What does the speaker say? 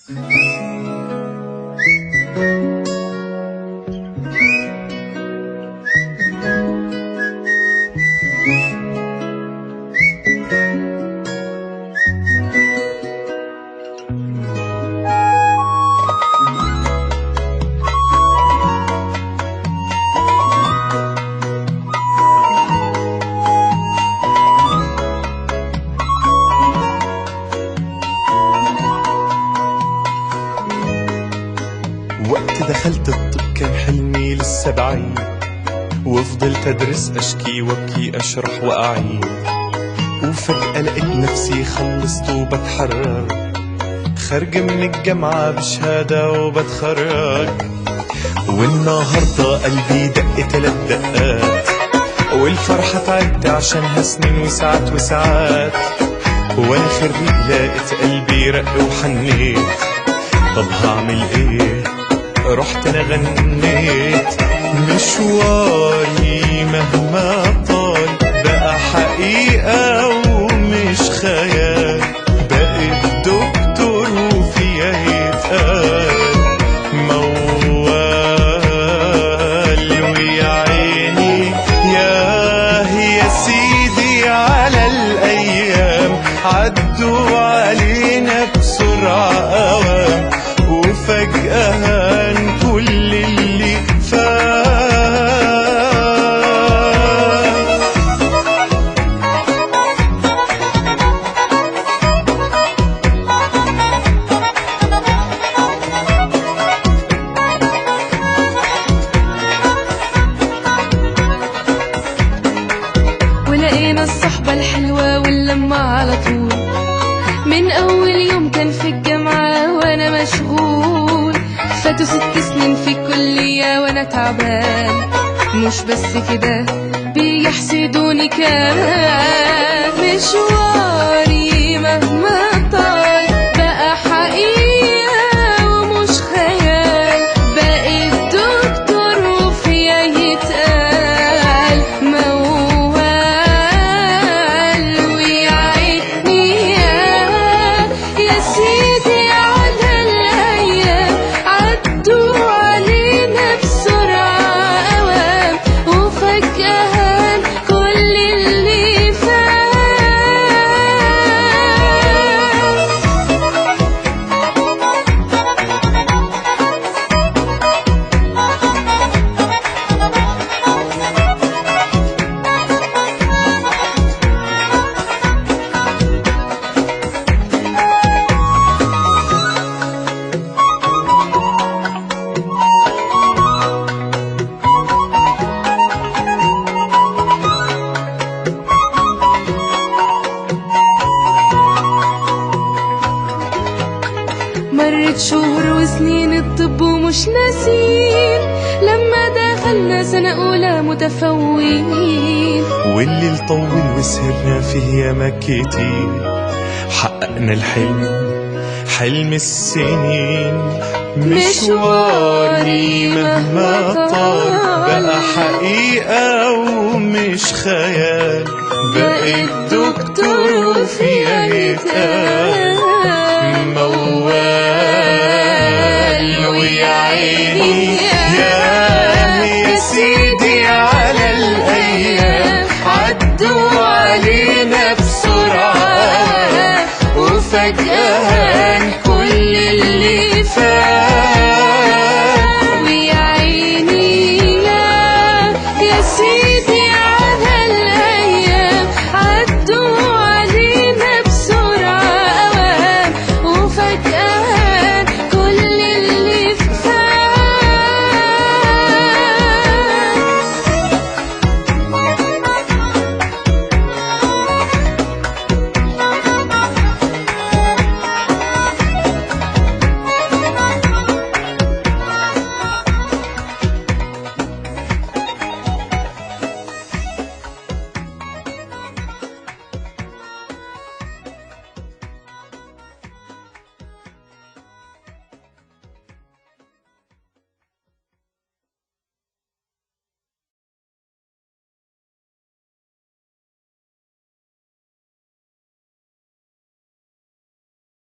وقت دخلت الطب كان حلمي لسه بعيد، وفضلت أدرس أشكي وأبكي أشرح وأعيد، وفجأة لقيت نفسي خلصت وبتحرك، خارج من الجامعة بشهادة وبتخرج. والنهاردة قلبي دق 3 دقات، والفرحة تعبت عشانها سنين وساعات وساعات، وأنا خريج لقيت قلبي رق وحنيت. طب هعمل ايه؟ رحت انا غنيت، مشواري مهما طال بقى حقيقة ومش خيال، بقيت دكتور وفيها يتقال موال. ويا عيني يا سيدي على الأيام، عدوا علينا بسرعة أوام، وفجأة كل اللي فات. ولقينا الصحبة الحلوة واللمة على طول، من أول يوم كان في الجامعة وأنا مشغول، فاتوا 6 سنين في الكلية وأنا تعبان، مش بس كده بيحسدوني كمان. مشواري مهما طال بقى حقيقة ومش خيال، بقيت دكتور وفيها يتقال موال. ويا عيني يا سيدي على الأيام، عدوا علينا بسرعة أوام، وفجأة كل اللي فات. مرت شهور وسنين الطب ومش ناسين، لما دخلنا سنة أولى متفوقين، واللي طول وسهرنا فيه ياما كتير، حققنا الحلم حلم السنين. مشواري مهما طال بقى حقيقة ومش خيال، بقيت دكتور وفيها يتقال موال. ويا عيني يا سيدي على الأيام، عدوا علينا بسرعة، وفجأة كل اللي فات.